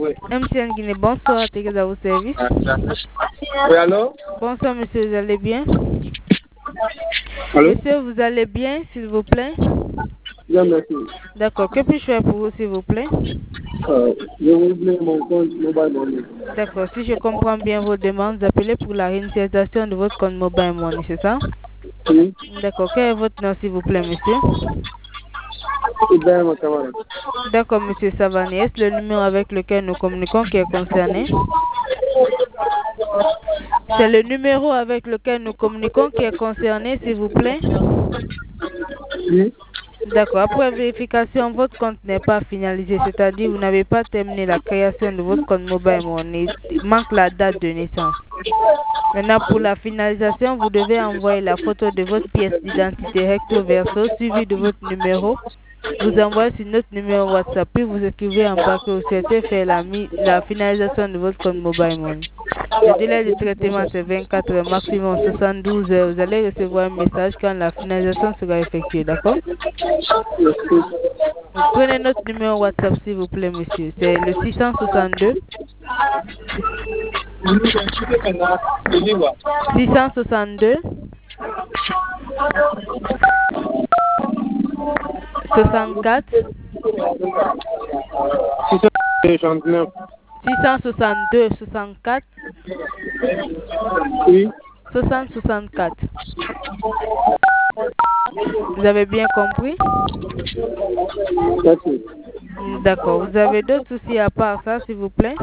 MTN Guinée, bonsoir, t'es à vos services. Oui, allô? Bonsoir, monsieur, vous allez bien? Allô? Monsieur, vous allez bien, s'il vous plaît? Bien, merci. D'accord, que puis-je faire pour vous, s'il vous plaît? Je vous voulais mon compte Mobile Money. D'accord, si je comprends bien vos demandes, vous appelez pour la réinitialisation de votre compte Mobile Money, c'est ça? Oui, D'accord, quel est votre nom, s'il vous plaît, monsieur? Ibrahim Kamara. D'accord, monsieur Savani, est-ce le numéro avec lequel nous communiquons qui est concerné? C'est le numéro avec lequel nous communiquons qui est concerné, s'il vous plaît? Oui, D'accord. Après vérification, votre compte n'est pas finalisé, c'est-à-dire vous n'avez pas terminé la création de votre compte Mobile Money. Il manque la date de naissance. Maintenant, pour la finalisation, vous devez envoyer la photo de votre pièce d'identité recto verso suivi de votre numéro. Vous envoyez sur notre numéro WhatsApp, puis vous écrivez en bas que vous souhaitez faire la finalisation de votre compte Mobile Money. Le délai de traitement, c'est 24 heures, maximum 72 heures. Vous allez recevoir un message quand la finalisation sera effectuée, d'accord? Prenez notre numéro WhatsApp, s'il vous plaît, monsieur. C'est le 662 662 64 669. 662 64 Oui, 64. Vous avez bien compris? merci. D'accord. Vous avez d'autres soucis à part ça, s'il vous plaît?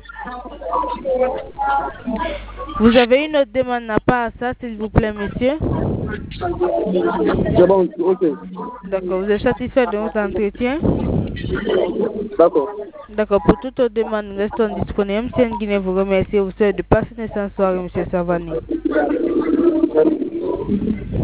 Vous avez une autre demande à part ça, s'il vous plaît, monsieur? C'est bon, ok. D'accord. Vous êtes satisfait de notre entretien? D'accord. D'accord. Pour toute autre demande, nous restons disponibles. MTN Guinée vous remercie et vous souhaite de passer une excellente soirée, monsieur Savani. Merci.